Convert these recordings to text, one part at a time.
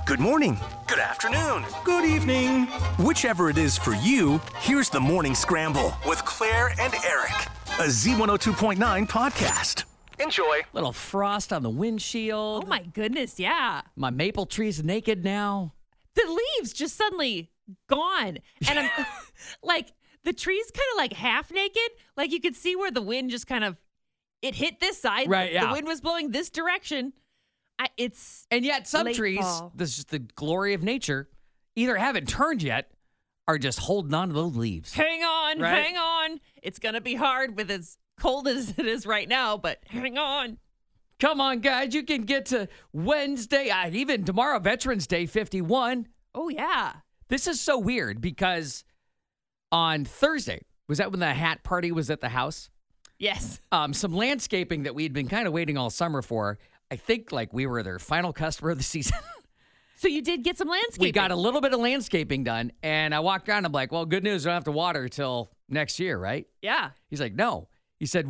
Good morning. Good afternoon. Good evening. Whichever it is for you, here's the Morning Scramble with Claire and Eric, a Z102.9 podcast. Enjoy. Little frost on the windshield. Oh my goodness, yeah. My maple tree's naked now. The leaves just suddenly gone. And I'm like, the tree's kind of like half naked. Like you could see where the wind just kind of, it hit this side. Right, yeah. The wind was blowing this direction. And yet some late trees, fall. this is just the glory of nature, either haven't turned yet or just holding on to those leaves. Hang on, Right? hang on. It's going to be hard with as cold as it is right now, but hang on. Come on, guys. You can get to Wednesday, even tomorrow, Veterans Day 51. Oh, yeah. This is so weird because on Thursday, was that when the hat party was at the house? Yes. Some landscaping that we had been kind of waiting all summer for. I think like we were their final customer of the season. So you did get some landscaping. We got a little bit of landscaping done, and I walked around. I'm like, well, good news. I don't have to water till next year, right? Yeah. He's like, no. He said,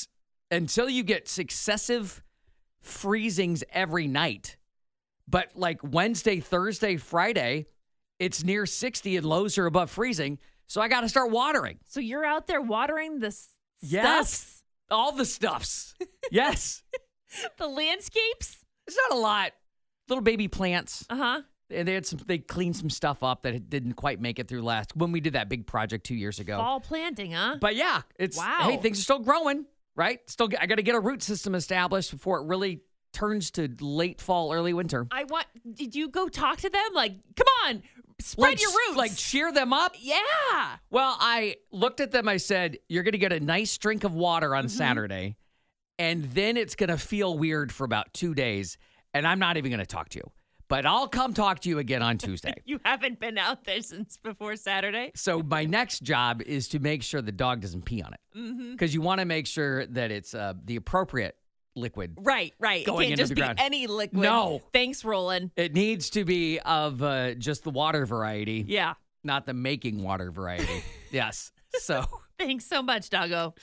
until you get successive freezings every night, but like Wednesday, Thursday, Friday, it's near 60 and lows are above freezing. So I got to start watering. So you're out there watering the Yes. stuffs? All the stuffs. Yes. The landscapes? It's not a lot. Little baby plants. Uh-huh. And they cleaned some stuff up that didn't quite make it through when we did that big project 2 years ago. Fall planting, huh? But yeah, Wow. Hey, things are still growing, right? I got to get a root system established before it really turns to late fall, early winter. Did you go talk to them? Like, come on, spread your roots. Like cheer them up. Yeah. Well, I looked at them. I said, "You're going to get a nice drink of water on Saturday, and then it's going to feel weird for about 2 days, and I'm not even going to talk to you. But I'll come talk to you again on Tuesday." You haven't been out there since before Saturday? So my next job is to make sure the dog doesn't pee on it. Because you want to make sure that it's the appropriate liquid. Right. Going It can't into just the be ground. any liquid. No. Thanks, Roland. It needs to be of just the water variety, Yeah. not the making water variety. Yes. So Thanks so much, Doggo.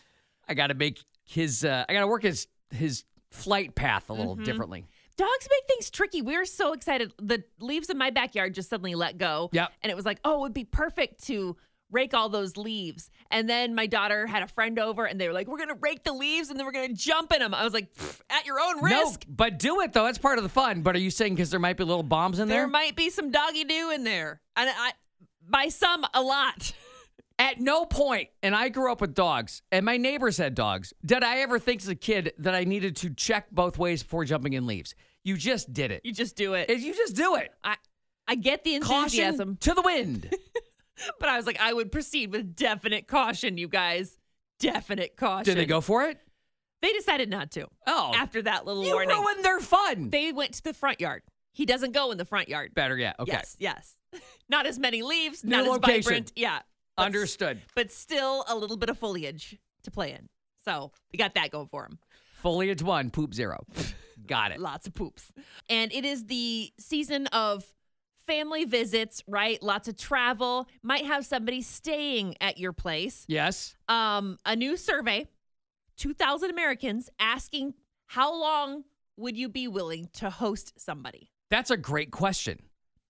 I got to make I got to work his flight path a little differently. Dogs make things tricky. We were so excited. The leaves in my backyard just suddenly let go. Yep. And it was like, oh, it would be perfect to rake all those leaves. And then my daughter had a friend over and they were like, we're going to rake the leaves and then we're going to jump in them. I was like, at your own risk. No, but do it, though. That's part of the fun. But are you saying because there might be little bombs in there? There might be some doggy doo in there. And by some, a lot. At no point, and I grew up with dogs, and my neighbors had dogs, did I ever think as a kid that I needed to check both ways before jumping in leaves. You just did it. You just do it. You just do it. I get the enthusiasm. Caution to the wind. But I was like, I would proceed with definite caution, you guys. Definite caution. Did they go for it? They decided not to. Oh. After that little You warning. ruined their fun. They went to the front yard. He doesn't go in the front yard. Better yet. Okay. Yes. Not as many leaves, New not as location. vibrant. Yeah. But Understood. But still a little bit of foliage to play in. So we got that going for him. Foliage 1, poop 0. Got it. Lots of poops. And it is the season of family visits, right? Lots of travel. Might have somebody staying at your place. Yes. A new survey, 2,000 Americans asking how long would you be willing to host somebody? That's a great question.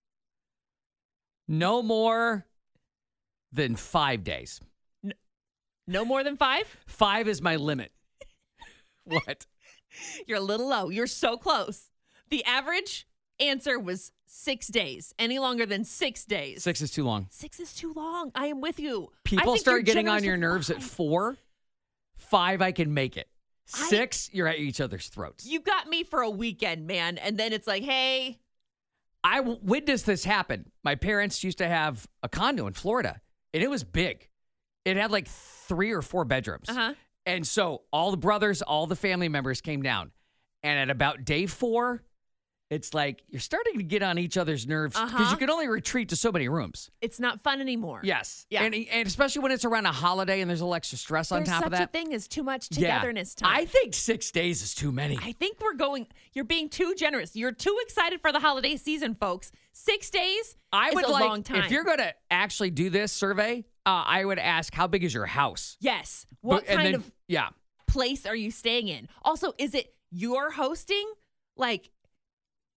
No more than 5 days. No more than 5? 5 is my limit. What? You're a little low. You're so close. The average answer was 6 days. Any longer than 6 days. 6 is too long. 6 is too long. I am with you. I People think start you're getting on generous your with nerves at 5. 4. 5, I can make it. 6, you're at each other's throats. You got me for a weekend, man. And then it's like, hey. I witnessed this happen. My parents used to have a condo in Florida, and it was big. It had like 3 or 4 bedrooms. Uh-huh. And so all the brothers, all the family members came down. And at about day 4, it's like you're starting to get on each other's nerves because you can only retreat to so many rooms. It's not fun anymore. Yes. Yeah. And especially when it's around a holiday and there's a little extra stress on top of that. There's such a thing as too much togetherness time. I think 6 days is too many. I think you're being too generous. You're too excited for the holiday season, folks. 6 days is a long time. If you're going to actually do this survey, I would ask, how big is your house? Yes. What kind of yeah. place are you staying in? Also, is it you're hosting? Like,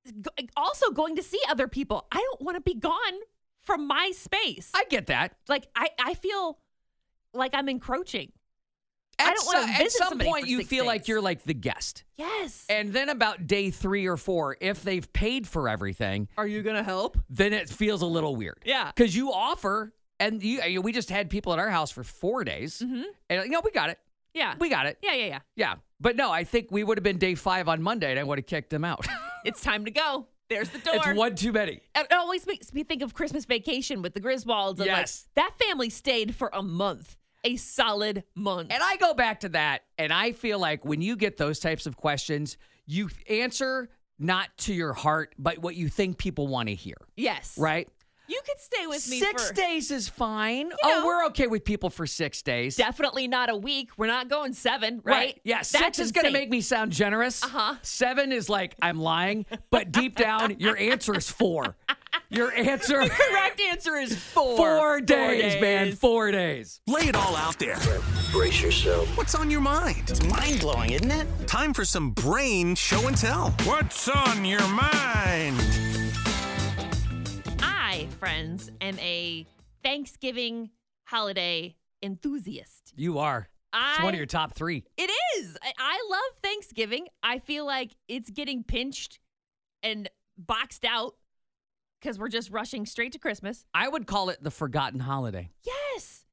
also going to see other people. I don't want to be gone from my space. I get that. Like, I feel like I'm encroaching. I don't want to visit At some somebody point, for you 6 feel days. like you're like the guest. Yes. And then about day 3 or 4, if they've paid for everything, Are you going to help? then it feels a little weird. Yeah. Because you offer, and we just had people at our house for 4 days. Mm-hmm. And, we got it. Yeah. We got it. Yeah. Yeah. But no, I think we would have been day 5 on Monday, and I would have kicked them out. It's time to go. There's the door. It's one too many. It always makes me think of Christmas Vacation with the Griswolds. And Yes. like, that family stayed for a month. A solid month. And I go back to that, and I feel like when you get those types of questions, you answer not to your heart, but what you think people want to hear, Yes. right? You could stay with me 6 for days is fine. know. We're okay with people for 6 days. definitely not a week. We're not going 7, right? Yeah, That's 6 is going to insane. make me sound generous. Uh-huh. 7 is like, I'm lying, but deep down, your answer is 4. Your answer, Correct answer is 4. 4 days, man, 4 days. Lay it all out there. Brace yourself. What's on your mind? It's mind-blowing, isn't it? Time for some brain show and tell. What's on your mind? I, friends, am a Thanksgiving holiday enthusiast. You are. It's I- one of your top 3. It is. I love Thanksgiving. I feel like it's getting pinched and boxed out because we're just rushing straight to Christmas. I would call it the forgotten holiday. Yes.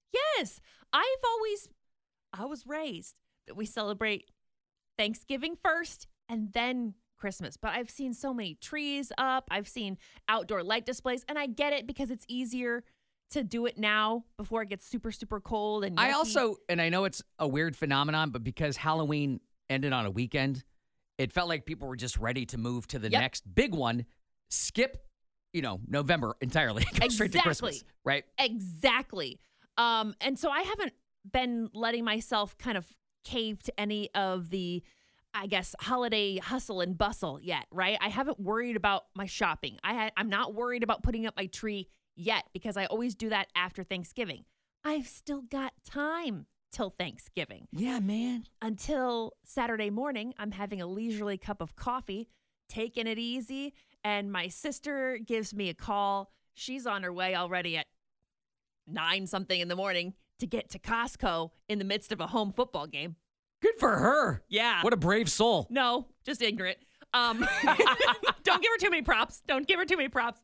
I was raised that we celebrate Thanksgiving first and then Christmas. But I've seen so many trees up. I've seen outdoor light displays, and I get it because it's easier to do it now before it gets super, super cold. And I yucky. also, and I know it's a weird phenomenon, but because Halloween ended on a weekend, it felt like people were just ready to move to the Yep. next big one, skip, November entirely, go straight to Christmas, Exactly. right? Exactly. And so I haven't been letting myself kind of cave to any of the, I guess, holiday hustle and bustle yet, right? I haven't worried about my shopping. I'm not worried about putting up my tree yet because I always do that after Thanksgiving. I've still got time till Thanksgiving. Yeah, man. Until Saturday morning, I'm having a leisurely cup of coffee, taking it easy, and my sister gives me a call. She's on her way already at 9-something in the morning to get to Costco in the midst of a home football game. Good for her. Yeah. What a brave soul. No, just ignorant. Don't give her too many props. Don't give her too many props.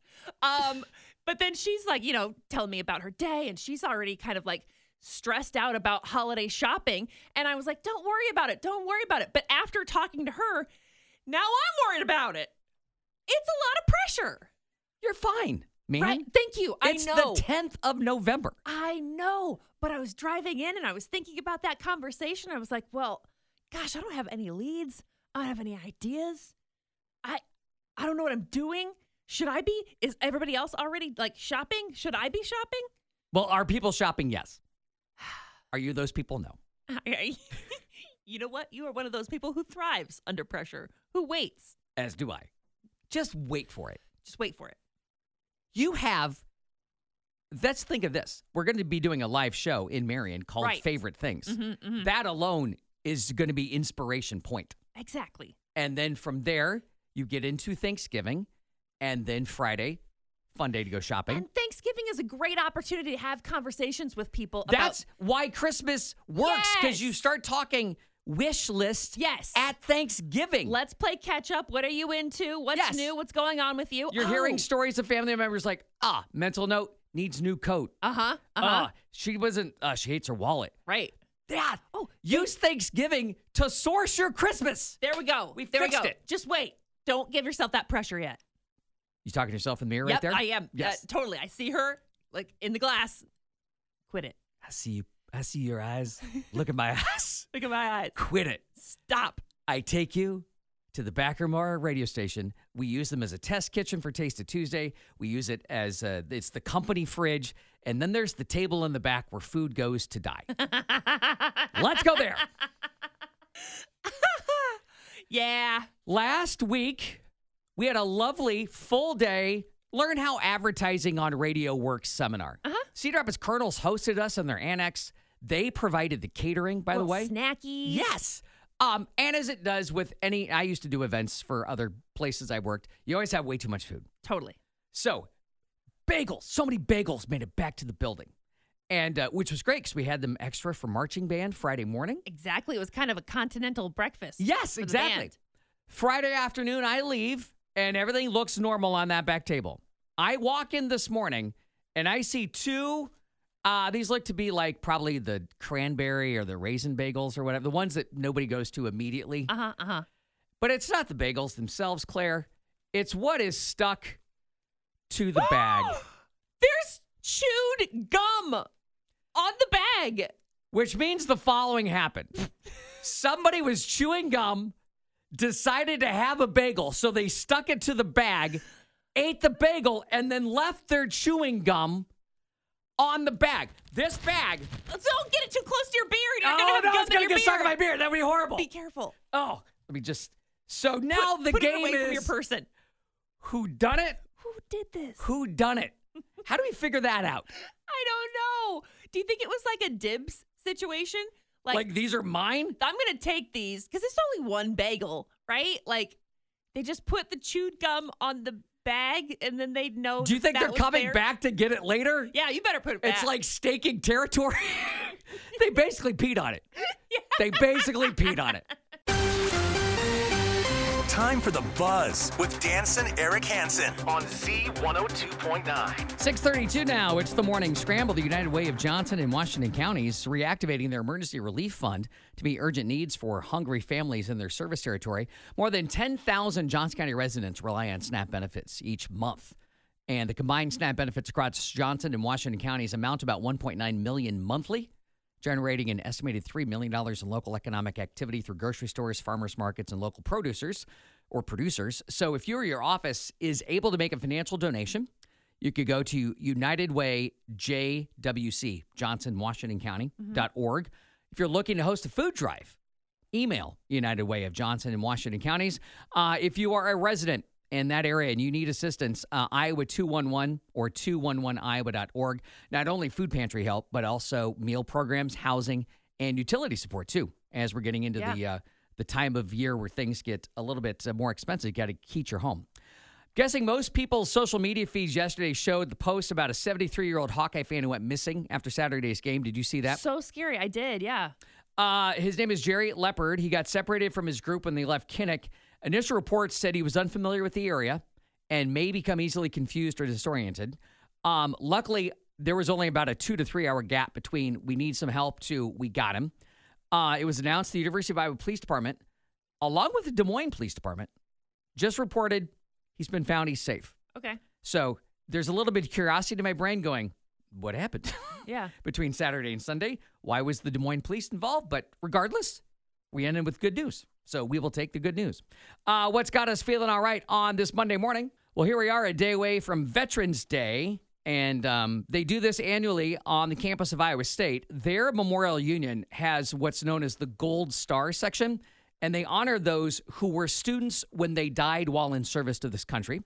But then she's like, telling me about her day, and she's already kind of like stressed out about holiday shopping. And I was like, don't worry about it. Don't worry about it. But after talking to her, now I'm worried about it. It's a lot of pressure. You're fine, man. Right? Thank you. It's I know. the 10th of November. I know. But I was driving in and I was thinking about that conversation. I was like, well, gosh, I don't have any leads. I don't have any ideas. I don't know what I'm doing. Should I be? Is everybody else already like shopping? Should I be shopping? Well, are people shopping? Yes. Are you those people? No. You know what? You are one of those people who thrives under pressure, who waits. As do I. Just wait for it. Just wait for it. You have, let's think of this. We're going to be doing a live show in Marion called Right. Favorite Things. Mm-hmm. That alone is going to be inspiration point. Exactly. And then from there, you get into Thanksgiving, and then Friday, fun day to go shopping. And Thanksgiving is a great opportunity to have conversations with people That's why Christmas works, because you Yes. start talking wish list Yes. at Thanksgiving. Let's play catch up. What are you into? What's Yes. new? What's going on with you? You're hearing stories of family members like, mental note, needs new coat. Uh-huh. She wasn't, she hates her wallet. Right. Yeah. Use Thanksgiving to source your Christmas. There we go. We there fixed we go. it. Just wait. Don't give yourself that pressure yet. You talking to yourself in the mirror Yep, right there? I am. Yes. Totally. I see her like in the glass. Quit it. I see you. I see your eyes. Look at my eyes. Look at my eyes. Quit it. Stop. I take you to the Backermore radio station. We use them as a test kitchen for Taste of Tuesday. We use it as it's the company fridge. And then there's the table in the back where food goes to die. Let's go there. Yeah. Last week, we had a lovely full day Learn How Advertising on Radio Works seminar. Cedar Rapids Kernels hosted us in their annex. They provided the catering, by the way. Snacky. Yes. And as it does with I used to do events for other places I worked, you always have way too much food. Totally. So, bagels. So many bagels made it back to the building. And which was great because we had them extra for marching band Friday morning. Exactly. It was kind of a continental breakfast. Yes, for the exactly. band. Friday afternoon, I leave, and everything looks normal on that back table. I walk in this morning, and I see two. These look to be like probably the cranberry or the raisin bagels or whatever, the ones that nobody goes to immediately. But it's not the bagels themselves, Claire. It's what is stuck to the bag. There's chewed gum on the bag. Which means the following happened. Somebody was chewing gum, decided to have a bagel, so they stuck it to the bag, ate the bagel, and then left their chewing gum on the bag. This bag. Don't get it too close to your beard. You're not gonna have gum it's going in to your get stuck in beard. my beard. That would be horrible. Be careful. Oh, let me just. So now the put game it away is from your person. who done it? Who did this? Who done it? How do we figure that out? I don't know. Do you think it was like a dibs situation? Like these are mine? I'm going to take these because it's only one bagel, right? Like they just put the chewed gum on the bag and then they'd know. Do you think that they're was coming theirs? back to get it later? Yeah, you better put it back. It's like staking territory. They basically peed on it. Yeah. They basically peed on it. Time for the Buzz with Danson Eric Hansen on Z102.9. 6:32 now. It's the morning scramble. The United Way of Johnson and Washington counties reactivating their emergency relief fund to meet urgent needs for hungry families in their service territory. More than 10,000 Johnson County residents rely on SNAP benefits each month. And the combined SNAP benefits across Johnson and Washington counties amount to about $1.9 million monthly, generating an estimated $3 million in local economic activity through grocery stores, farmers markets, and local producers. So if you or your office is able to make a financial donation, you could go to United Way JWC, Johnson, Washington County.org. If you're looking to host a food drive, email United Way of Johnson and Washington counties. If you are a resident in that area and you need assistance, Iowa 211 or 211iowa.org. Not only food pantry help, but also meal programs, housing, and utility support too. As we're getting into the time of year where things get a little bit more expensive, you got to heat your home. Guessing most people's social media feeds yesterday showed the post about a 73-year-old Hawkeye fan who went missing after Saturday's game. Did you see that? So scary. I did, yeah. His name is Jerry Leopard. He got separated from his group when they left Kinnick. Initial reports said he was unfamiliar with the area and may become easily confused or disoriented. Luckily, there was only about a 2 to 3 hour gap between we need some help to we got him. It was announced the University of Iowa Police Department, along with the Des Moines Police Department, just reported he's been found, he's safe. Okay. So there's a little bit of curiosity to my brain going, what happened? Yeah. Between Saturday and Sunday? Why was the Des Moines Police involved? But regardless, we ended with good news. So we will take the good news. What's got us feeling all right on this Monday morning? Well, here we are a day away from Veterans Day. And they do this annually on the campus of Iowa State. Their Memorial Union has what's known as the Gold Star section, and they honor those who were students when they died while in service to this country.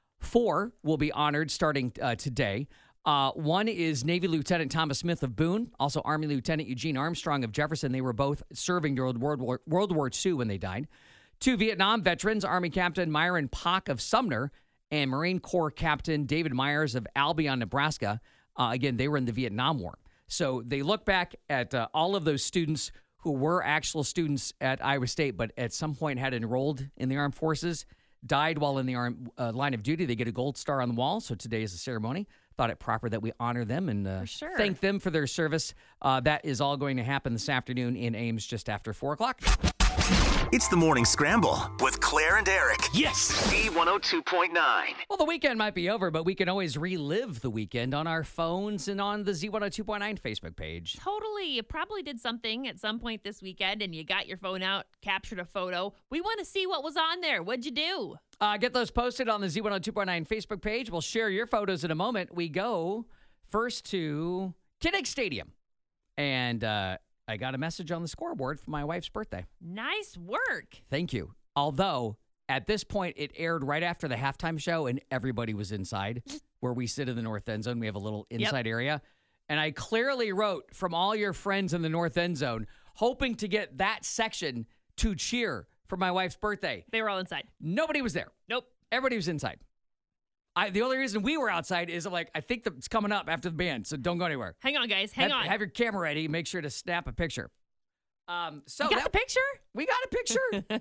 4 will be honored starting today. One is Navy Lieutenant Thomas Smith of Boone, also Army Lieutenant Eugene Armstrong of Jefferson. They were both serving during World War II when they died. 2 Vietnam veterans, Army Captain Myron Pock of Sumner and Marine Corps Captain David Myers of Albion, Nebraska. Again, they were in the Vietnam War. So they look back at all of those students who were actual students at Iowa State, but at some point had enrolled in the armed forces, died while in the line of duty. They get a gold star on the wall. So today is the ceremony. Thought it proper that we honor them and thank them for their service. That is all going to happen this afternoon in Ames just after 4 o'clock. It's the Morning Scramble with Claire and Eric. Yes. Z102.9. Well, the weekend might be over, but we can always relive the weekend on our phones and on the Z102.9 Facebook page. Totally. You probably did something at some point this weekend and you got your phone out, captured a photo. We want to see what was on there. What'd you do? Get those posted on the Z102.9 Facebook page. We'll share your photos in a moment. We go first to Kinnick Stadium. And I got a message on the scoreboard for my wife's birthday. Nice work. Thank you. Although, at this point, it aired right after the halftime show, and everybody was inside where we sit in the north end zone. We have a little inside area. And I clearly wrote, from all your friends in the north end zone, hoping to get that section to cheer for my wife's birthday. They were all inside. Nobody was there. Nope. Everybody was inside. The only reason we were outside is I think it's coming up after the band, so don't go anywhere. Hang on, guys. Hang on. Have your camera ready. Make sure to snap a picture. You got the picture? We got a picture.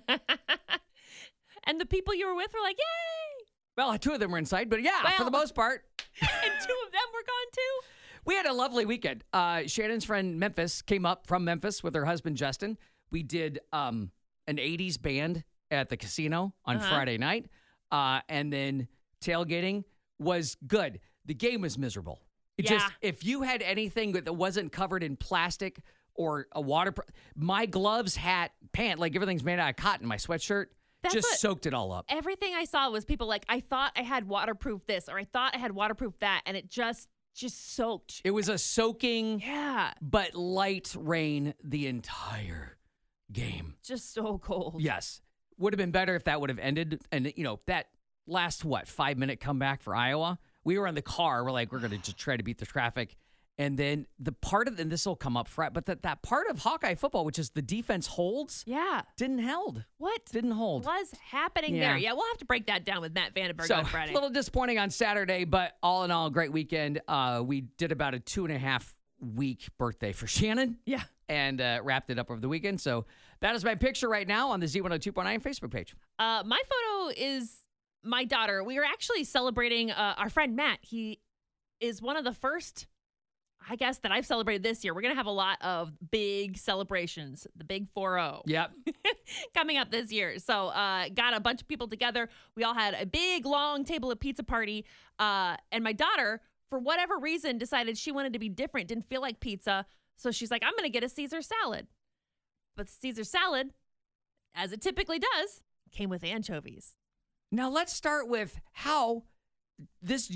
And the people you were with were like, yay! Well, 2 of them were inside, but yeah, for the most part. And 2 of them were gone too? We had a lovely weekend. Shannon's friend Memphis came up from Memphis with her husband Justin. We did an 80s band at the casino on Friday night. And then tailgating was good. The game was miserable. If you had anything that wasn't covered in plastic or a my gloves, hat, pant, like everything's made out of cotton, my sweatshirt, just soaked it all up. Everything I saw was people like, I thought I had waterproof this, or I thought I had waterproof that, and it just soaked. It was a soaking, yeah, but light rain the entire game. Just so cold. Yes. Would have been better if that would have ended. And, that last, 5-minute comeback for Iowa? We were in the car. We're like, we're going to just try to beat the traffic. And then and this will come up front, but that part of Hawkeye football, which is the defense holds, didn't hold. What? Didn't hold. Was happening there? Yeah, we'll have to break that down with Matt Vandenberg on Friday. A little disappointing on Saturday, but all in all, great weekend. We did about a 2.5-week birthday for Shannon. Yeah. And wrapped it up over the weekend. So that is my picture right now on the Z102.9 Facebook page. My photo is my daughter. We are actually celebrating our friend Matt. He is one of the first, I guess, that I've celebrated this year. We're going to have a lot of big celebrations, the big 4-0. Yep. Coming up this year. So got a bunch of people together. We all had a big, long table of pizza party. And my daughter, for whatever reason, decided she wanted to be different, didn't feel like pizza. So she's like, I'm going to get a Caesar salad. But the Caesar salad, as it typically does, came with anchovies. Now let's start with how this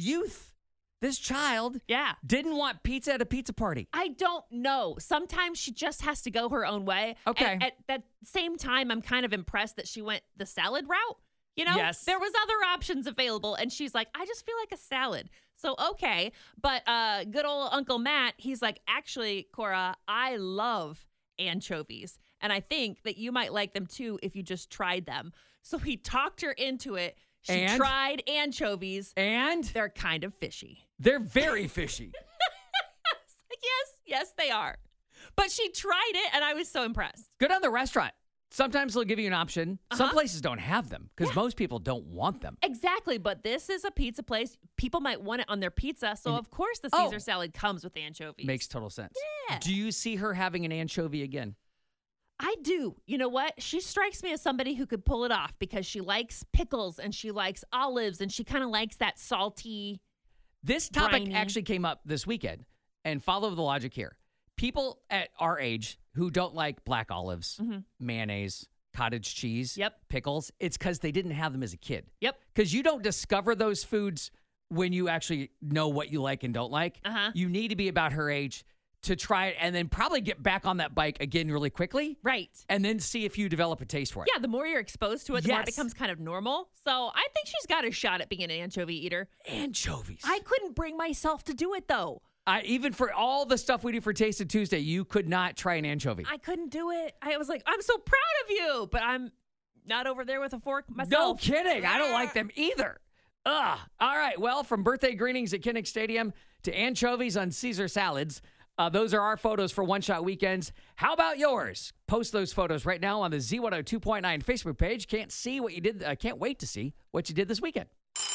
child didn't want pizza at a pizza party. I don't know. Sometimes she just has to go her own way. Okay. At that same time, I'm kind of impressed that she went the salad route. Yes. There was other options available, and she's like, I just feel like a salad. So, okay. But good old Uncle Matt, he's like, actually, Cora, I love anchovies, and I think that you might like them too if you just tried them. So he talked her into it. She tried anchovies. And? They're kind of fishy. They're very fishy. Yes, they are. But she tried it, and I was so impressed. Good on the restaurant. Sometimes they'll give you an option. Some places don't have them because most people don't want them. Exactly, but this is a pizza place. People might want it on their pizza, so of course the Caesar salad comes with anchovies. Makes total sense. Yeah. Do you see her having an anchovy again? I do. You know what? She strikes me as somebody who could pull it off because she likes pickles and she likes olives and she kind of likes that salty, This topic briny. actually came up this weekend, and follow the logic here. People at our age who don't like black olives, mayonnaise, cottage cheese, pickles, it's because they didn't have them as a kid. Yep. Because you don't discover those foods when you actually know what you like and don't like. You need to be about her age to try it and then probably get back on that bike again really quickly. Right. And then see if you develop a taste for it. Yeah, the more you're exposed to it, the more it becomes kind of normal. So I think she's got a shot at being an anchovy eater. Anchovies. I couldn't bring myself to do it, though. Even for all the stuff we do for Tasted Tuesday, you could not try an anchovy. I couldn't do it. I was like, I'm so proud of you, but I'm not over there with a fork myself. No kidding. I don't like them either. Ugh. All right. Well, from birthday greetings at Kinnick Stadium to anchovies on Caesar salads, those are our photos for One Shot Weekends. How about yours? Post those photos right now on the Z102.9 Facebook page. Can't wait to see what you did this weekend.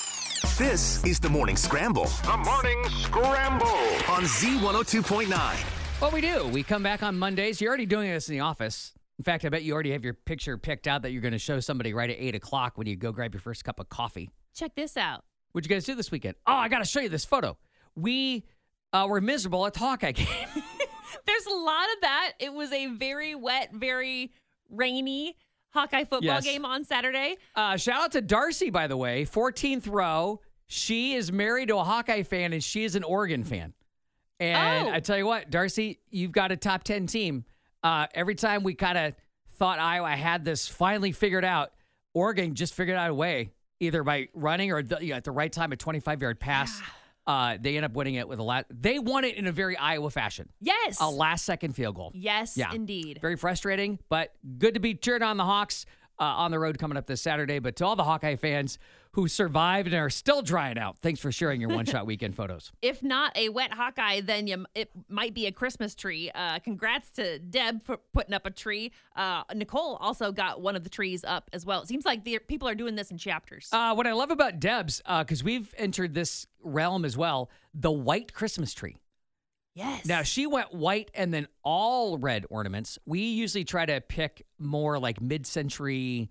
This is the Morning Scramble The Morning Scramble. on Z102.9. What we do, we come back on Mondays. You're already doing this in the office. In fact, I bet you already have your picture picked out that you're going to show somebody right at 8 o'clock when you go grab your first cup of coffee. Check this out. What'd you guys do this weekend? Oh, I got to show you this photo. We were miserable at the Hawkeye game. There's a lot of that. It was a very wet, very rainy Hawkeye football game on Saturday. Shout out to Darcy, by the way, 14th row. She is married to a Hawkeye fan, and she is an Oregon fan. And I tell you what, Darcy, you've got a top 10 team. Every time we kind of thought Iowa had this finally figured out, Oregon just figured out a way, either by running or at the right time, a 25-yard pass. They end up winning it with they won it in a very Iowa fashion. Yes. A last-second field goal. Yes, Yeah. indeed. Very frustrating, but good to be cheering on the Hawks on the road coming up this Saturday. But to all the Hawkeye fans who survived and are still drying out, thanks for sharing your one-shot weekend photos. If not a wet Hawkeye, then it might be a Christmas tree. Congrats to Deb for putting up a tree. Nicole also got one of the trees up as well. It seems like people are doing this in chapters. What I love about Deb's, because we've entered this realm as well, the white Christmas tree. Yes. Now, she went white and then all red ornaments. We usually try to pick more like mid-century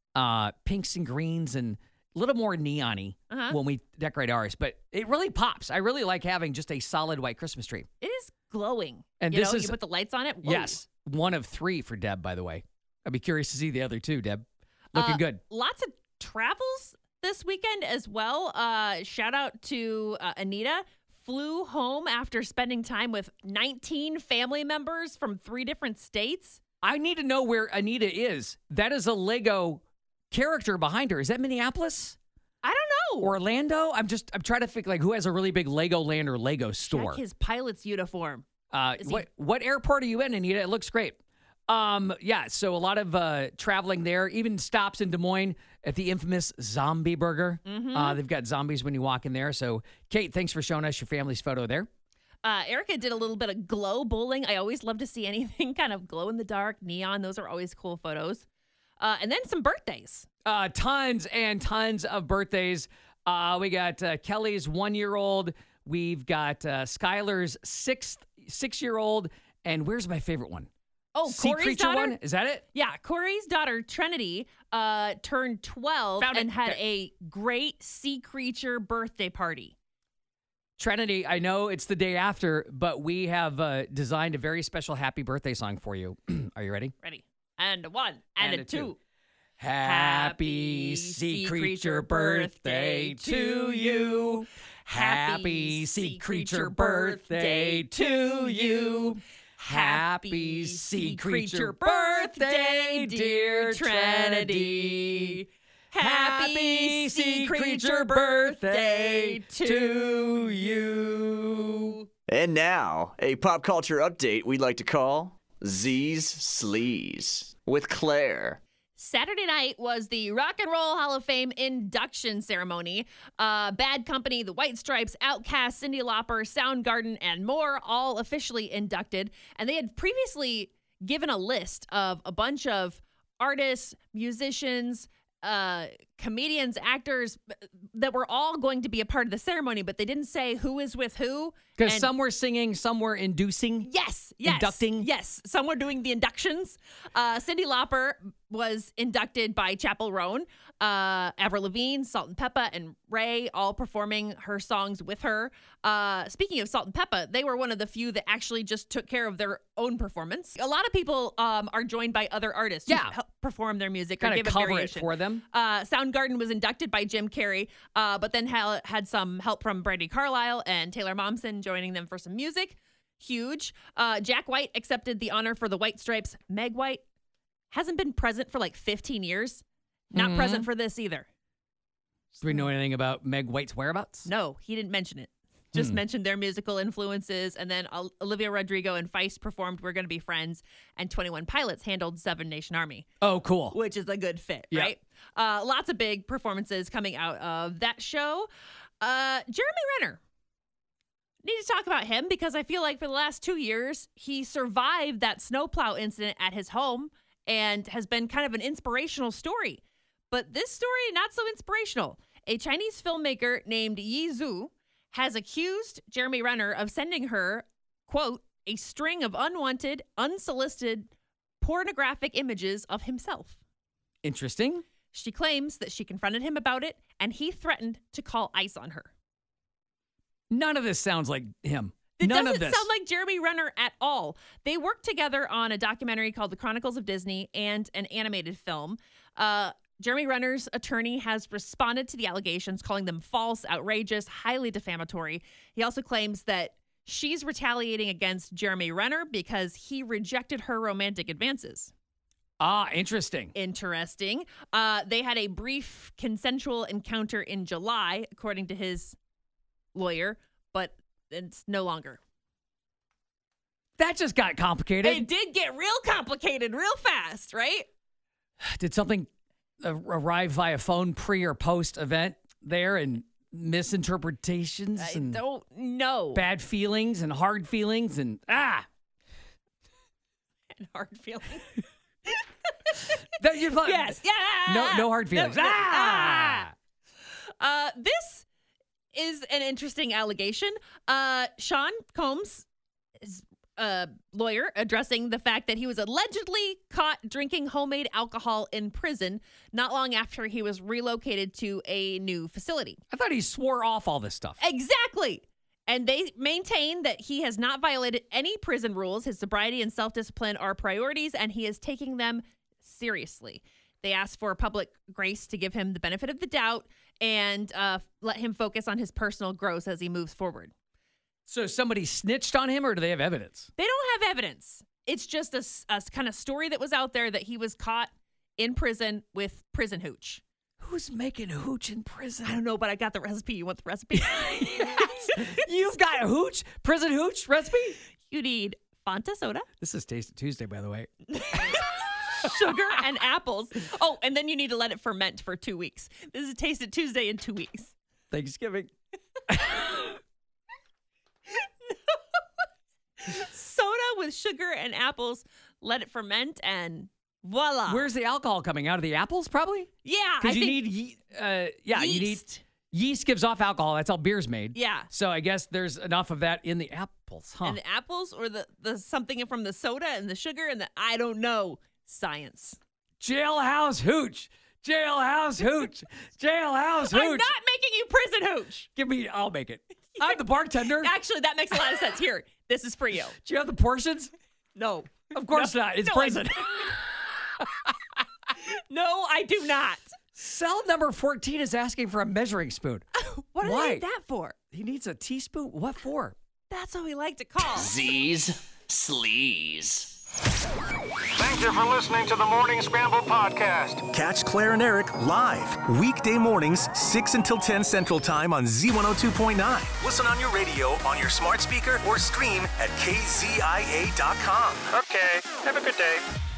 pinks and greens and a little more neon-y when we decorate ours. But it really pops. I really like having just a solid white Christmas tree. It is glowing. And you put the lights on it. Whoa. Yes, one of 3 for Deb, by the way. I'd be curious to see the other 2, Deb. Looking good. Lots of travels this weekend as well. Shout out to Anita. Flew home after spending time with 19 family members from 3 different states. I need to know where Anita is. That is a Lego character behind her. Is that Minneapolis? I don't know. Orlando? I'm trying to think like who has a really big Legoland or Lego store. Check his pilot's uniform. What airport are you in, Anita? It looks great. Yeah, so a lot of traveling there, even stops in Des Moines at the infamous Zombie Burger. They've got zombies when you walk in there. So, Kate, thanks for showing us your family's photo there. Erica did a little bit of glow bowling. I always love to see anything kind of glow in the dark, neon. Those are always cool photos. And then some birthdays. Tons and tons of birthdays. We got Kelly's 1-year-old. We've got Skylar's 6-year-old. And where's my favorite one? Oh, Sea Corey's Creature daughter? one? Is that it? Yeah, Corey's daughter, Trinity, turned 12 and had a great sea creature birthday party. Trinity, I know it's the day after, but we have designed a very special happy birthday song for you. Are you ready? Ready. And a 1, and a 2. Happy sea creature birthday to you. Happy sea creature birthday to you. Happy sea creature birthday, dear Trinity. Happy sea creature birthday to you. And now, a pop culture update we'd like to call Z's Sleaze with Claire. Saturday night was the Rock and Roll Hall of Fame induction ceremony. Bad Company, the White Stripes, Outkast, Cyndi Lauper, Soundgarden, and more all officially inducted. And they had previously given a list of a bunch of artists, musicians, comedians, actors that were all going to be a part of the ceremony, but they didn't say who is with who. Because some were singing, some were inducing. Yes. Inducting. Yes. Some were doing the inductions. Cyndi Lauper was inducted by Chappell Roan. Avril Lavigne, Salt and Peppa, and Ray all performing her songs with her. Speaking of Salt and Peppa, they were one of the few that actually just took care of their own performance. A lot of people are joined by other artists who help perform their music or Kind give of a cover it variation. for them. Soundgarden was inducted by Jim Carrey, but then had some help from Brandi Carlile and Taylor Momsen joining them for some music. Huge. Jack White accepted the honor for the White Stripes. Meg White hasn't been present for like 15 years. Not present for this either. Do we know anything about Meg White's whereabouts? No, he didn't mention it. Just mentioned their musical influences. And then Olivia Rodrigo and Feist performed We're Gonna Be Friends, and 21 Pilots handled Seven Nation Army. Oh, cool. Which is a good fit, Yeah. right? Lots of big performances coming out of that show. Jeremy Renner. Need to talk about him because I feel like for the last 2 years, he survived that snowplow incident at his home and has been kind of an inspirational story. But this story, not so inspirational. A Chinese filmmaker named Yi Zhu has accused Jeremy Renner of sending her, quote, a string of unwanted, unsolicited, pornographic images of himself. Interesting. She claims that she confronted him about it, and he threatened to call ICE on her. None of this sounds like him. It None doesn't of this sound like Jeremy Renner at all. They worked together on a documentary called The Chronicles of Disney and an animated film. Jeremy Renner's attorney has responded to the allegations, calling them false, outrageous, highly defamatory. He also claims that she's retaliating against Jeremy Renner because he rejected her romantic advances. Ah, interesting. Interesting. They had a brief consensual encounter in July, according to his lawyer, but it's no longer. That just got complicated. It did get real complicated real fast, right? Did something arrive via phone pre or post event there, and misinterpretations I and don't know. bad feelings and hard feelings and And hard feelings. That you're like, Yes. Yeah. no hard feelings. This is an interesting allegation. Sean Combs is a lawyer addressing the fact that he was allegedly caught drinking homemade alcohol in prison not long after he was relocated to a new facility. I thought he swore off all this stuff. Exactly. And they maintain that he has not violated any prison rules. His sobriety and self-discipline are priorities, and he is taking them seriously. They asked for public grace to give him the benefit of the doubt and let him focus on his personal growth as he moves forward. So somebody snitched on him, or do they have evidence? They don't have evidence. It's just a kind of story that was out there that he was caught in prison with prison hooch. Who's making hooch in prison? I don't know, but I got the recipe. You want the recipe? Yes. You've got a hooch? Prison hooch recipe? You need Fanta soda, This is Taste of Tuesday, by the way. sugar, and apples. Oh, and then you need to let it ferment for 2 weeks. This is Taste It Tuesday in 2 weeks. Thanksgiving. Soda with sugar and apples, let it ferment, and voila. Where's the alcohol coming? Out of the apples, probably? Yeah, Because I you think need, you need yeast. yeast gives off alcohol. That's how beer's made. Yeah. So I guess there's enough of that in the apples, huh? And the apples or the something from the soda and the sugar and the I don't know science. Jailhouse hooch. Jailhouse hooch. Jailhouse hooch. I'm not making you prison hooch. I'll make it. I'm the bartender. Actually, that makes a lot of sense. Here, this is for you. Do you have the portions? No. Of course not. It's no, I prison. No, I do not. Cell number 14 is asking for a measuring spoon. What do Why? they need that for? He needs a teaspoon. What for? That's what we like to call. Z's Sleaze. Thank you for listening to the Morning Scramble podcast. Catch Claire and Eric live weekday mornings 6 until 10 Central Time on Z102.9. Listen on your radio, on your smart speaker, or stream at kzia.com. Okay, have a good day.